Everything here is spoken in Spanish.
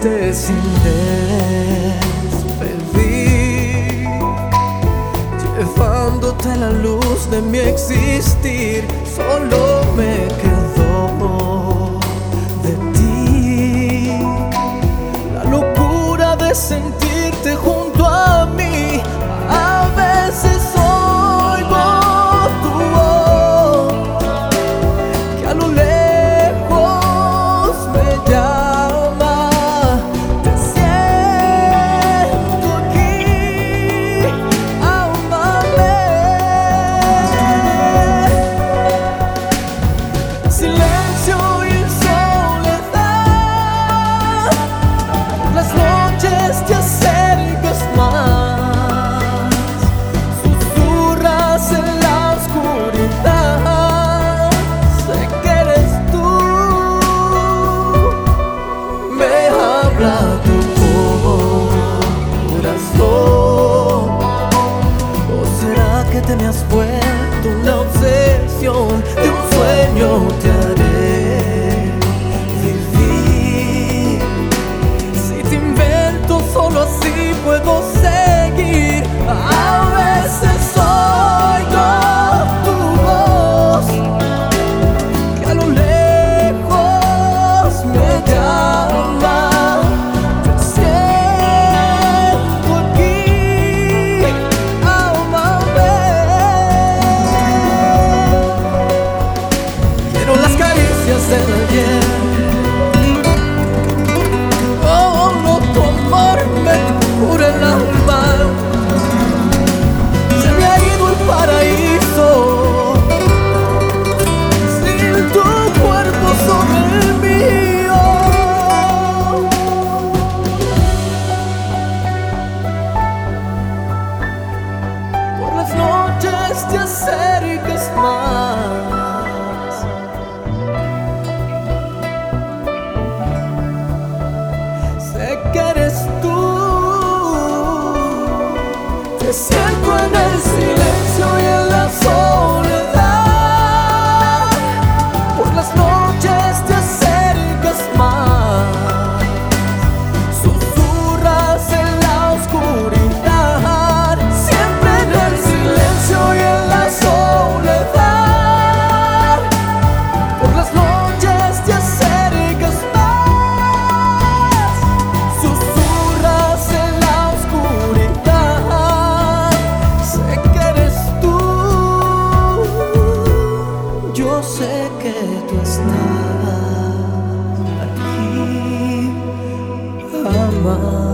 fuiste sin despedir, llevándote la luz de mi existir. Solo me quedó de ti la locura de sentirte junto a mí. A veces oigo tu voz que a lo lejos me llama. Te siento aquí, ámame. Silencio y soledad, las noches te acercas más, susurras en la oscuridad. Sé que eres tú, me habla tu corazón. ¿O será que te me has vuelto una obsesión? De un sueño te haré vivir. Si te invento, solo así puedo seguir. A veces oigo tu voz que a lo lejos me llama. Te siento aquí, ámame. Quiero las caricias del ayer. Oh, no, tu amor me cura el alma. Se me ha ido el paraíso sin tu cuerpo sobre el mío. Por las noches te acercas más, sé que eres tú. Te siento en el silencio y en la soledad. Por las noches te acercas más, susurras en la oscuridad. Siempre en el silencio y en la soledad. Por las noches te acercas más, susurras en la oscuridad. Sé que eres tú, yo sé que tú estás aquí, ama.